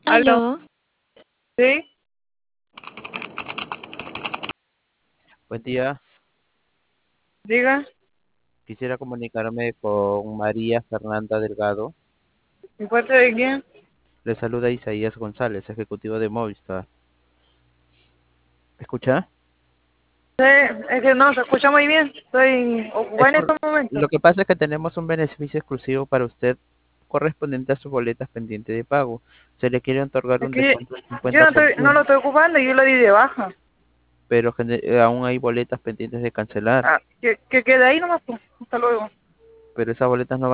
Aló, Aló, sí, Buen día, diga, quisiera comunicarme con María Fernanda Delgado. ¿en parte de quién? Le saluda Isaías González, ejecutivo de Movistar. ¿Escucha? Sí, es que no se escucha muy bien, estoy Es ocupada en por- estos momentos. Lo que pasa es que tenemos un beneficio exclusivo para usted correspondiente a sus boletas pendientes de pago. Se le quiere otorgar Es un que descuento del yo no lo 50%, estoy ocupando, yo lo di de baja. pero aún hay boletas pendientes de cancelar, Ah, que quede ahí nomás, pues. Hasta luego. pero esas boletas no van